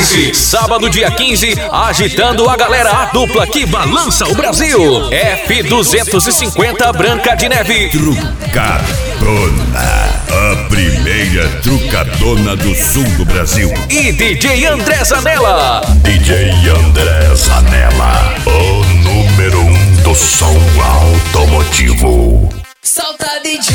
Nice. Sábado, dia 15, agitando a galera, a dupla que balança o Brasil. F250 Branca de Neve. Trucadona, a primeira trucadona do sul do Brasil. E DJ André Zanella. DJ André Zanella, o número 1 do som automotivo. Solta DJ.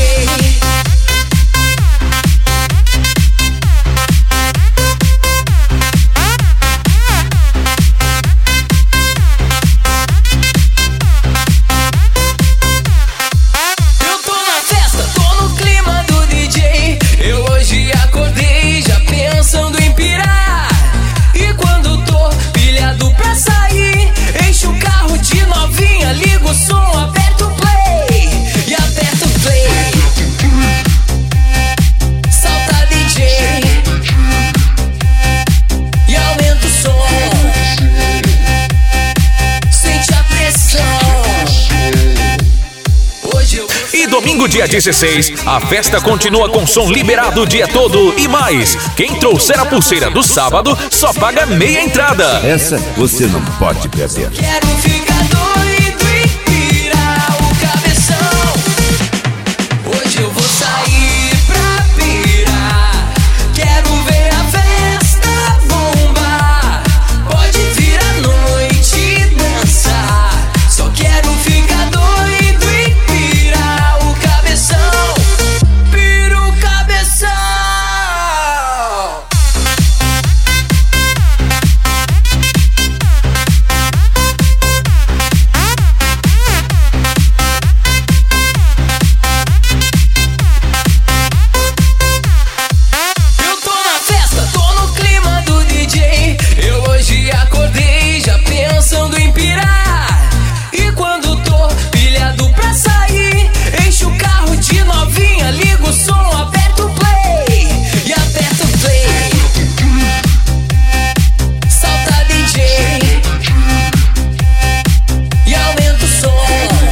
Ligo o som, aperto o play e aperto o play. Salta DJ e aumenta o som. Sente a pressão. Hoje eu... E domingo, dia 16, a festa continua com som liberado o dia todo e mais. Quem trouxer a pulseira do sábado só paga meia entrada. Essa você não pode perder. Quero ficar doido e pirar o cabeção. Hoje eu vou sair pra pirar. Quero ver a festa bombar. Pode vir à noite e dançar. Só quero ficar doido e pirar o cabeção. Pira o cabeção. Eu tô na festa, tô no clima do DJ. Eu hoje acordei já pensando em pirar. E quando tô pilhado pra sair, encho o carro de novinha, ligo o som, aperto o play e aperto o play. Salta DJ e aumenta o som.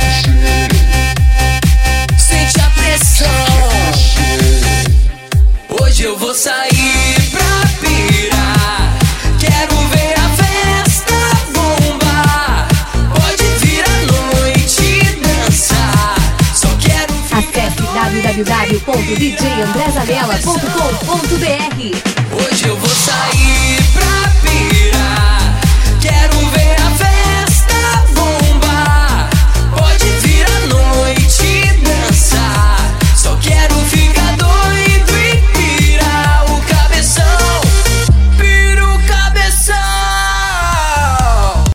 Sente a pressão. Hoje eu vou sair pra pirar. Quero ver a festa bombar. Pode vir à noite e dançar. Só quero Acesse www.djandrezanella.com.br. Hoje eu vou sair